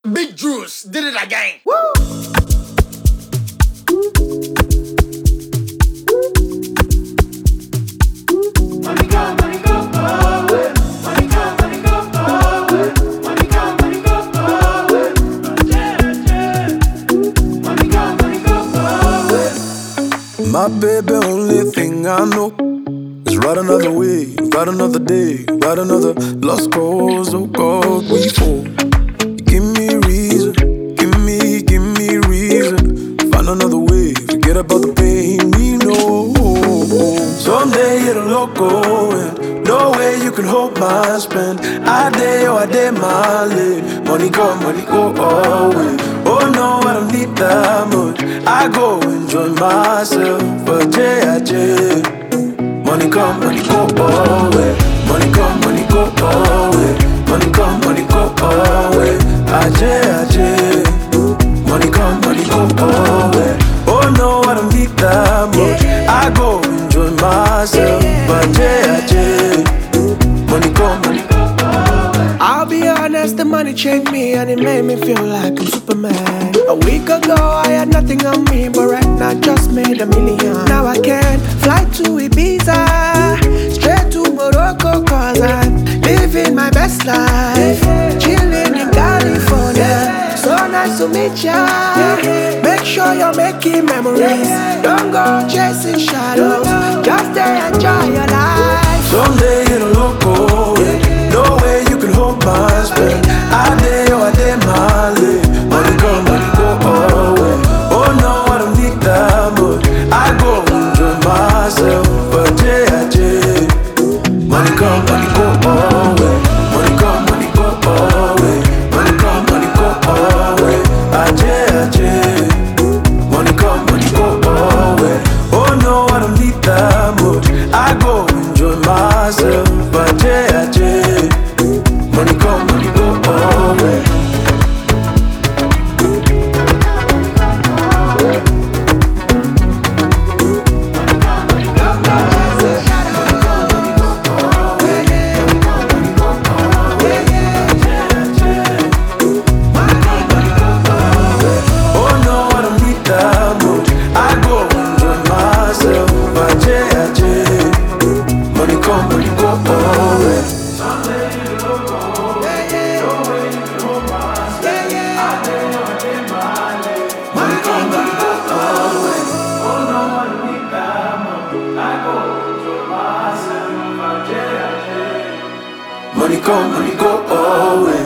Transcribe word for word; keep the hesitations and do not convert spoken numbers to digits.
Big Juice did it again. Woo! Money come, money go away. Money come, money go away. Money come, money go away. Money come, money go away. My baby, only thing I know is ride another way, ride another day, ride another lost cause. Oh God, we fall. Give me reason, give me, give me reason. Find another way, forget about the pain we know. Someday it'll all go and no way you can hold my spend. I day, oh I day my lid. Money come, money go away. Oh no, I don't need that much. I go enjoy myself, but J I J. Money come, money go away. Money come, money go away. Money come, money go away. Ajay, ajay. Money come, money go away. Oh no, I don't need that much. I go enjoy myself, but ajay, ajay. Money come, money go away. I'll be honest, the money changed me and it made me feel like I'm Superman. A week ago I had nothing on me, but right now I just made a million. Now I can fly to Ibiza, straight to Morocco, cause I'm living my best life. Chilling in California, so nice to meet ya. Make sure you're making memories, don't go chasing shadows, just stay enjoy your life. Someday it'll all go away. No way you can hold my spell. I day, oh I day my lid. Money come, money go away. Oh no, I don't need that much. I go enjoy myself, but J I J. Money come, money go away. Money come, money go away. Money come, money go away. Ajay, ajay. Money come, money go away. Oh no, I don't need that much. I go enjoy myself, but J I J. Money come, money go away. Oh no, I don't need that much. I go enjoy myself, but J I J. Money come, money go away. Money come, money go away.